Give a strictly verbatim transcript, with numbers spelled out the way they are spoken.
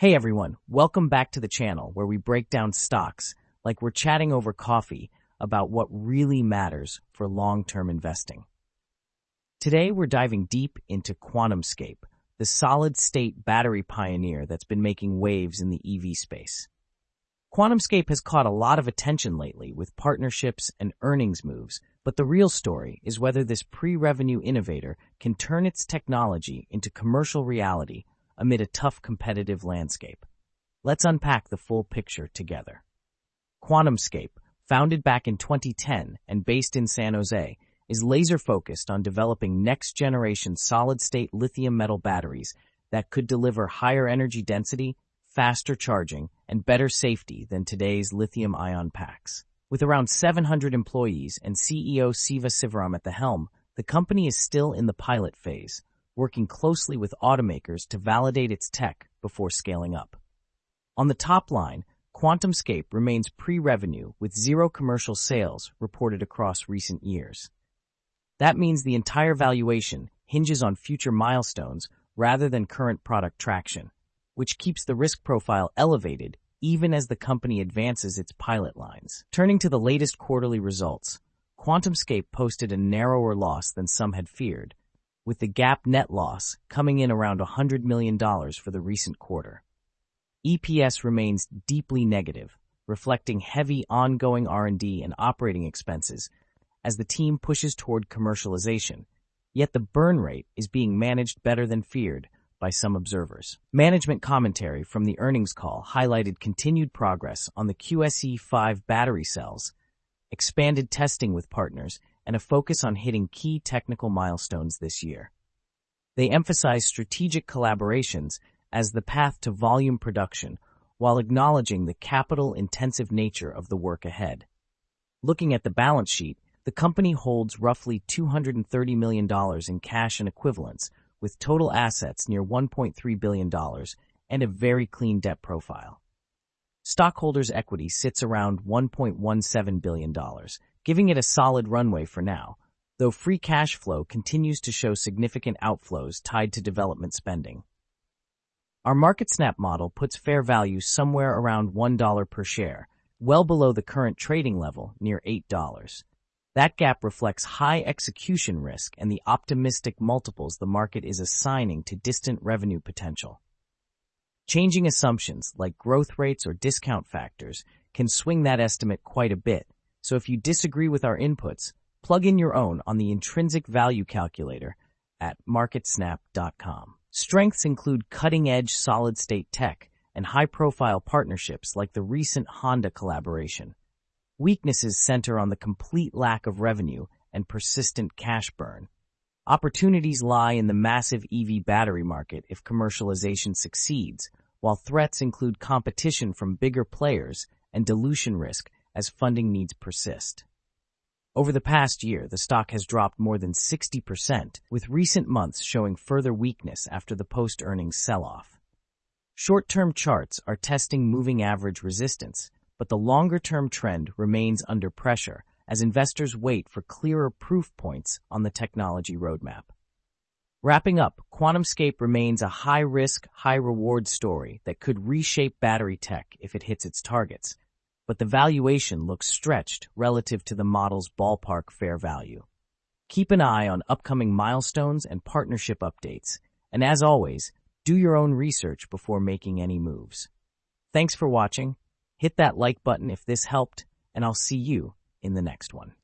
Hey everyone, welcome back to the channel where we break down stocks like we're chatting over coffee about what really matters for long-term investing. Today we're diving deep into QuantumScape, the solid-state battery pioneer that's been making waves in the E V space. QuantumScape has caught a lot of attention lately with partnerships and earnings moves, but the real story is whether this pre-revenue innovator can turn its technology into commercial reality amid a tough competitive landscape. Let's unpack the full picture together. QuantumScape, founded back in twenty ten and based in San Jose, is laser-focused on developing next-generation solid-state lithium metal batteries that could deliver higher energy density, faster charging, and better safety than today's lithium-ion packs. With around seven hundred employees and C E O Siva Sivaram at the helm, the company is still in the pilot phase, working closely with automakers to validate its tech before scaling up. On the top line, QuantumScape remains pre-revenue with zero commercial sales reported across recent years. That means the entire valuation hinges on future milestones rather than current product traction, which keeps the risk profile elevated even as the company advances its pilot lines. Turning to the latest quarterly results, QuantumScape posted a narrower loss than some had feared, with the GAAP net loss coming in around one hundred million dollars for the recent quarter. E P S remains deeply negative, reflecting heavy ongoing R and D and operating expenses as the team pushes toward commercialization, yet the burn rate is being managed better than feared by some observers. Management commentary from the earnings call highlighted continued progress on the Q S E five battery cells, expanded testing with partners, and a focus on hitting key technical milestones this year. They emphasize strategic collaborations as the path to volume production while acknowledging the capital-intensive nature of the work ahead. Looking at the balance sheet, the company holds roughly two hundred thirty million dollars in cash and equivalents, with total assets near one point three billion dollars and a very clean debt profile. Stockholders' equity sits around one point one seven billion dollars, giving it a solid runway for now, though free cash flow continues to show significant outflows tied to development spending. Our MarketSnap model puts fair value somewhere around one dollar per share, well below the current trading level near eight dollars. That gap reflects high execution risk and the optimistic multiples the market is assigning to distant revenue potential. Changing assumptions like growth rates or discount factors can swing that estimate quite a bit, so if you disagree with our inputs, plug in your own on the intrinsic value calculator at market snap dot com. Strengths include cutting-edge solid-state tech and high-profile partnerships like the recent Honda collaboration. Weaknesses center on the complete lack of revenue and persistent cash burn. Opportunities lie in the massive E V battery market if commercialization succeeds, while threats include competition from bigger players and dilution risk as funding needs persist. Over the past year, the stock has dropped more than sixty percent, with recent months showing further weakness after the post-earnings sell-off. Short-term charts are testing moving average resistance, but the longer-term trend remains under pressure as investors wait for clearer proof points on the technology roadmap. Wrapping up, QuantumScape remains a high-risk, high-reward story that could reshape battery tech if it hits its targets, but the valuation looks stretched relative to the model's ballpark fair value. Keep an eye on upcoming milestones and partnership updates, and as always, do your own research before making any moves. Thanks for watching. Hit that like button if this helped, and I'll see you in the next one.